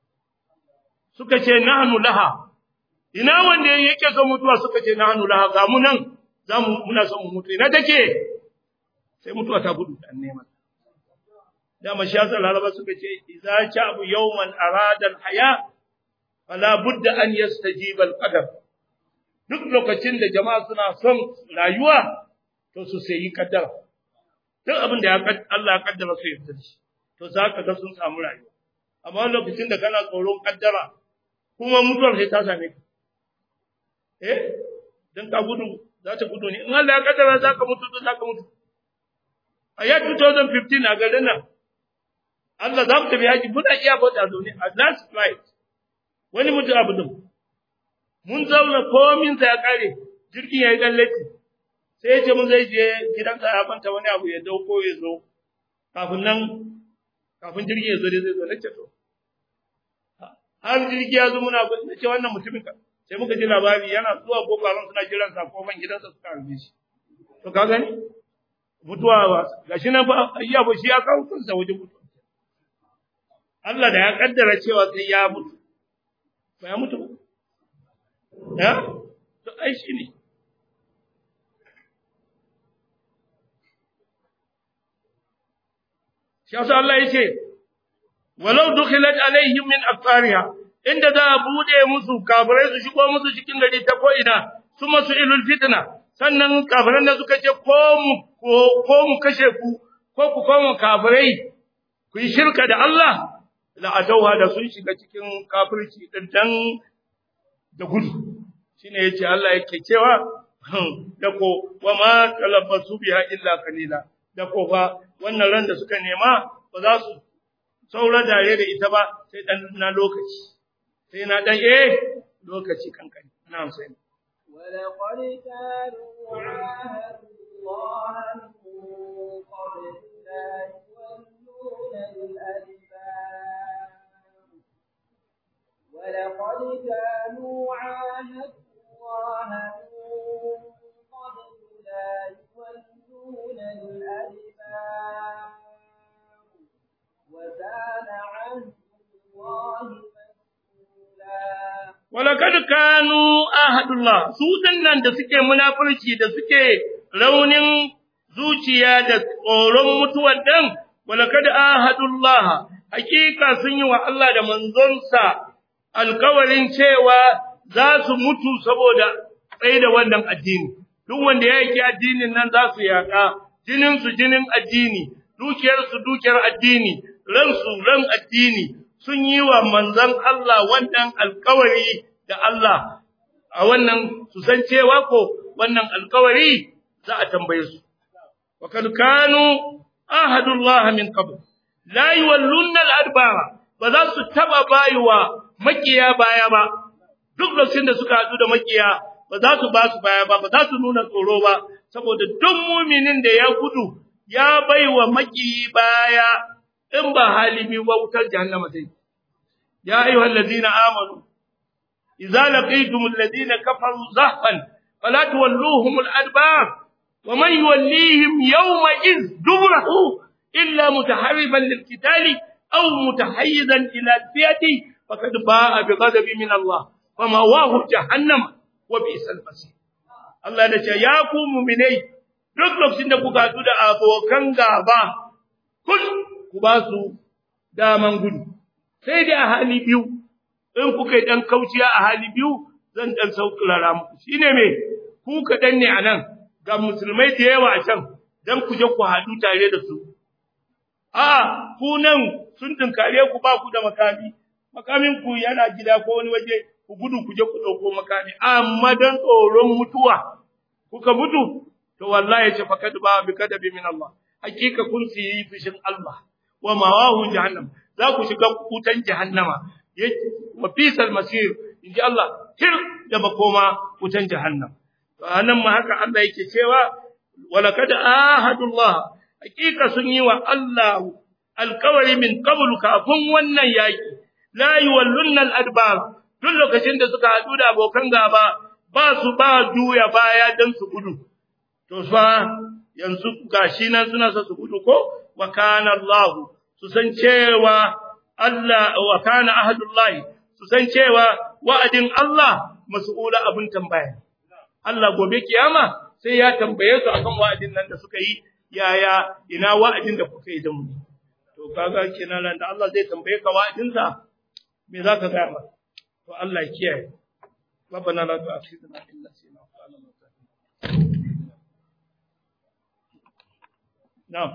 suka ce nahnu laha ina wanda yake son mutuwa suka ce nahnu laha ga mu nan zamu muna son mu mutu ina take sai mutuwa ta gudu dan neman da mashayasa laraba suka ce idza sha'bu yawman arada al-haya fala budda an yastajiba al-qadar duk lokacin da jama'a suna son rayuwa to su sai kaddara duk abin da Allah ya kaddara su yarda shi to zaka ga sun samu rayuwa amma lokacin da kana tsoron kaddara kuma mutuwar sai ta same ka eh dan ka gudu za ta gudu ne in Allah ya kaddara zaka mutu to zaka mutu a ya two thousand fifteen a garin nan Allah za mu tafi haji muna iya bauta zo ne a last flight wani mutu abu din mun zauna komin sa ya kare jirgin yayi dan lati sai ya ce mun zai je gidansa ya kwanta wani abu ya dauko ya zo kafin nan kafin jirgin ya zo dai zai zo nace to har jirgi ya zo muna nace wannan mutumin ka sai muka ji labari yana zuwa gobaran suna jiran sa kofan gidansa suka rufe shi to ka gani mutuwa gashi nan fa iya ba shi ya kawo kansa wajen mutuwa Allah da ya kaddara cewa sai ya mutu ba ya mutu ba ya to ai shi ne shi yasa Allah yace walau dukhilat alaihim min aqtariha inda za a bude musu kafirai su shigo musu cikin gari ta ko ina suma su ilul fitna sannan kafiran da suka ce ko mu ko mu kashe ku ko ku koma kafirai ku yi shirka da Allah la atauha da sun shiga cikin kafirci din dan da gudu shine yace Allah yake cewa da ko wa ma talabbasu biha illa qalila da ko fa wannan ran da suka nema ba za su saura dare da ita ba sai dan na lokaci sai na dan eh lokaci kankani na'am sai ولقد كانوا عاهدوا الله من قبل لا يولون الأدبار ولقد كانوا عاهدوا الله من قبل لا يولون الأدبار وكان عهد الله مسؤولا walakad kanu ahadullah su dinnan da suke munafurci da suke raunin zuciya da tsoron mutuwar dan walakad ahadullah hakika sun yi wa Allah da manzonsa alkawarin cewa za su mutu saboda tsaye da wannan addini duk wanda ya yake addinin nan za su yaka jinin su jinin addini dukiyar su dukiyar addini ran su ran addini sun yi wa manzon Allah wannan alkawari da Allah a wannan su san cewa ko wannan alkawari za a tambaye su wa kad kanu ahadullah min qabl la yawallunna al-adbara ba za su taba bayuwa makiya baya ba duk lokacin da suka hadu da makiya ba za su ba su baya ba ba za su nuna tsoro ba saboda duk mu'minin da ya gudu ya baiwa makiyi baya in ba hali biyu ba wutar jahannama sai ya ayyuhal ladina amanu idza laqitumul ladina kafaru zahfan fala tuwalluhum al-adbar wa man yuwallihim yawma idh dubrahu illa mutaharrifan lil-qitali aw mutahayyizan ila al-fiyati faqad ba'a bighadabin min Allah famawahu jahannam wa bi'sal masir. Allah ya ce ya ku mu'minai duk lokacin da kuka haɗu da abokan gaba kun ku ba su daman gudu sai dai a hali biyu in kuka yi dan kauciya a hali biyu zan dan sauƙurara muku shine me ku kaɗan ne anan ga musulmai da yawa a can dan ku je ku haɗu tare da su a ku nan sun dinkare ku ba ku da makami makamin ku yana gida ko wani waje ku gudu ku je ku ɗauko makami amma dan tsoron mutuwa kuka mutu to wallahi ce fakad ba bi kadabi min Allah hakika kun yi fishin Allah wa mawahu jahannam za ku shiga kutan jahannama wa fisal masir inji Allah tir da makoma kutan jahannam to anan ma haka Allah yake cewa walakad ahadullah hakika sun yi wa Allah alkawari min qablu kafin wannan yaki la yuwallunna al-adbar duk lokacin da suka hadu da abokan gaba ba su ba juya baya dan su gudu to fa yanzu gashi nan suna so su gudu ko wa kana Allah su san cewa Allah wa kana ahadullah su san cewa wa'adin Allah mas'ula abun tambaya Allah gobe kiyama sai ya tambaye su akan wa'adin nan da suka yi yaya ina wa'adin da kuka yi da mu to kaga kenan nan da Allah zai tambaye ka wa'adin sa me zaka ga ma to Allah ya kiyaye ربنا لا تؤاخذنا إن نسينا وأخطأنا نعم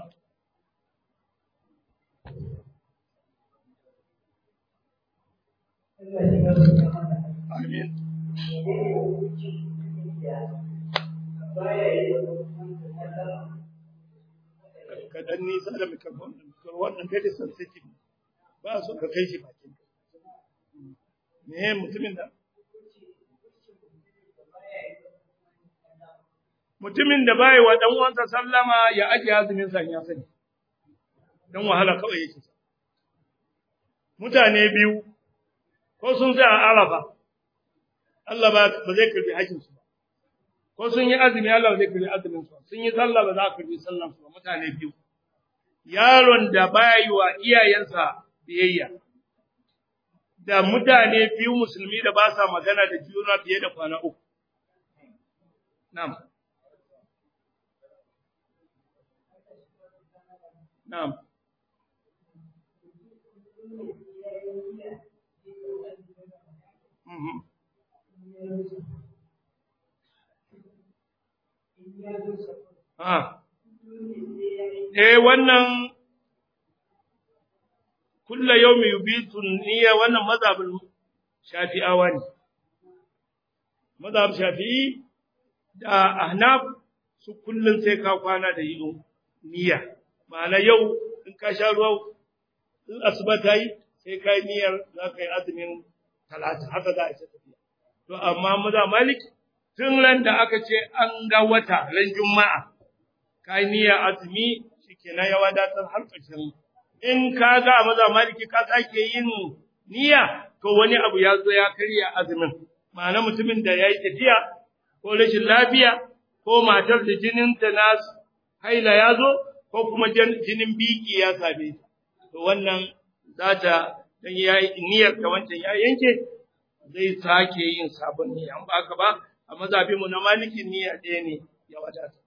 آمين kadan nisa da mikrofon wannan very sensitive ba so ka kai shi bakin me mutumin da mutumin da bai wa dan uwansa sallama ya aje azumin sa ya sani dan wahala kawai yake mutane biyu ko sun tsaya a Arafa Allah ba ba zai karbi hajjin su ko sun yi azumi Allah ba zai karbi azumin su sun yi sallah ba za ka karbi sallan su mutane biyu yaron da bai wa iyayensa biyayya da mutane biyu musulmi da ba sa magana da juna fiye da kwana uku na'am na'am mhm ah eh wannan kullu yawmi yubitu niyya wannan mazhabul shafi'awa ne mazhab shafi'i da ahnaf su kullun sai ka kwana da yin niyya ma'ana yau in ka sha ruwa in asuba ta yi sai kai niyyar za ka yi azumin talata haka za a ce tafiya to amma maza malik tun ran da aka ce an ga wata ran juma'a kai niyyar azumi shikenan ya wadatar har ƙarshen in ka ga maza maliki ka sake yin niyya to wani abu ya zo ya karya azumin ma'ana mutumin da yayi tafiya ko rashin lafiya ko matar da jinin ta nas haila ya zo ko kuma jinin biki ya same to wannan zata dan yayi niyyar ta wancan ya yanke zai sake yin sabon niyya an ba ka ba a mazhabin mu na maliki niyya ɗaya ne ya wadata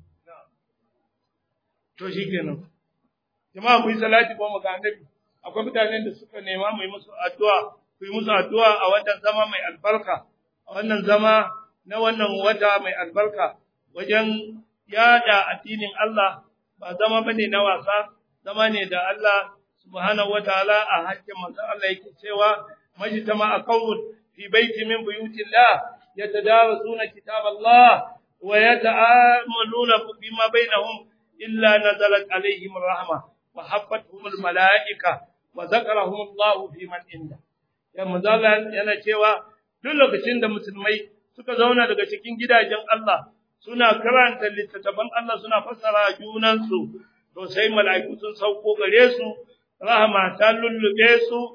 to shikenan jama'a mu yi salati ko mu ga annabi akwai mutanen da suka nema mu yi musu addu'a ku yi musu addu'a a wannan zama mai albarka a wannan zama na wannan wata mai albarka wajen yada addinin Allah ba zama bane na wasa zama ne da Allah subhanahu wataala a hakkin manzo Allah yake cewa majtama aqawm fi baiti min buyutillah yatadarasuna kitaballah wa yata'amaluna bima bainahum illa nazalat alaihim rahmah wa haffatuhum almalaika wa zakarahum Allah fi man inda ya manzala yana cewa duk lokacin da musulmai suka zauna daga cikin gidajen Allah suna karanta littattafan Allah suna fassara junan su to sai malaiku sun sauko gare su rahama ta lullube su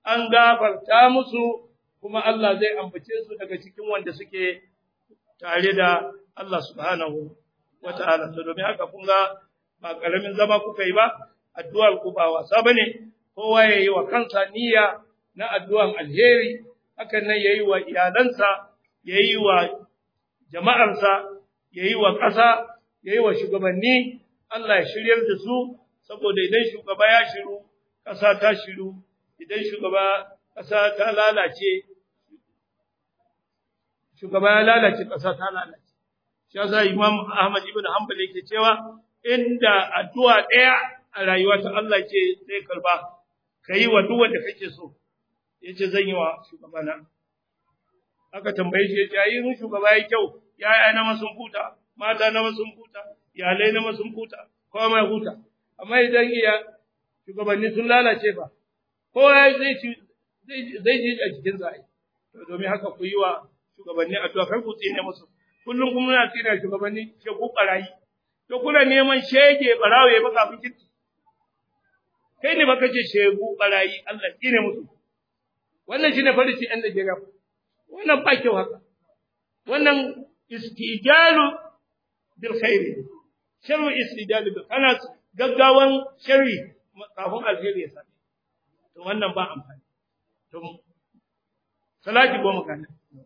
an gafarta musu kuma Allah zai ambace su daga cikin wanda suke tare da Allah subhanahu wata'ala. To domin haka kun ga ba karamin zama kuka yi ba, addu'ar ku ba wasa bane, kowa yayi wa kansa niyya na addu'an alheri, hakan nan yayi wa iyalansa, yayi wa jama'arsa, yayi wa ƙasa, yayi wa shugabanni, Allah ya shiryar da su, saboda idan shugaba ya shiru, ƙasa ta shiru, idan shugaba ƙasa ta lalace, shugaba ya lalace, ƙasa ta lalace. Shi yasa Imam Ahmad ibn Hanbal yake cewa inda addu'a ɗaya a rayuwa ta Allah ke zai karba, kai wa duk wanda kake so. Yace zan yi wa shugabana. Aka tambaye shi yace yi shugaba yayi kyau, yaya na masun huta, mata na masun huta, iyalai na masun huta, kowa mai huta. Amma idan iya shugabanni sun lalace ba, kowa zai zai ji a cikin zai. To domin haka ku yi wa shugabanni addu'a, kar ku tsine musu. Kullum kuma muna tsine shugabanni ce ku barayi. To kuna neman shege barawo ya baka fikin. Kai ne baka ce shegu barayi, Allah tsine musu. Wannan shine farisi ɗan Najeriya. Wannan ba kyau haka. Wannan istijalu bil khairi. Sharru istijalu bil kana gaggawan sharri kafin alheri ya same. To wannan ba amfani. To salati goma kana.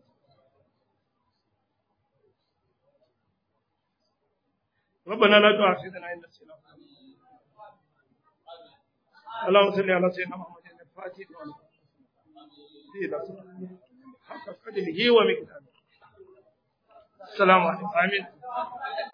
ربنا لا تؤاخذنا إن نسينا اللهم صل على سيدنا محمد الفاتح حق قدره ومقداره السلام عليكم آمين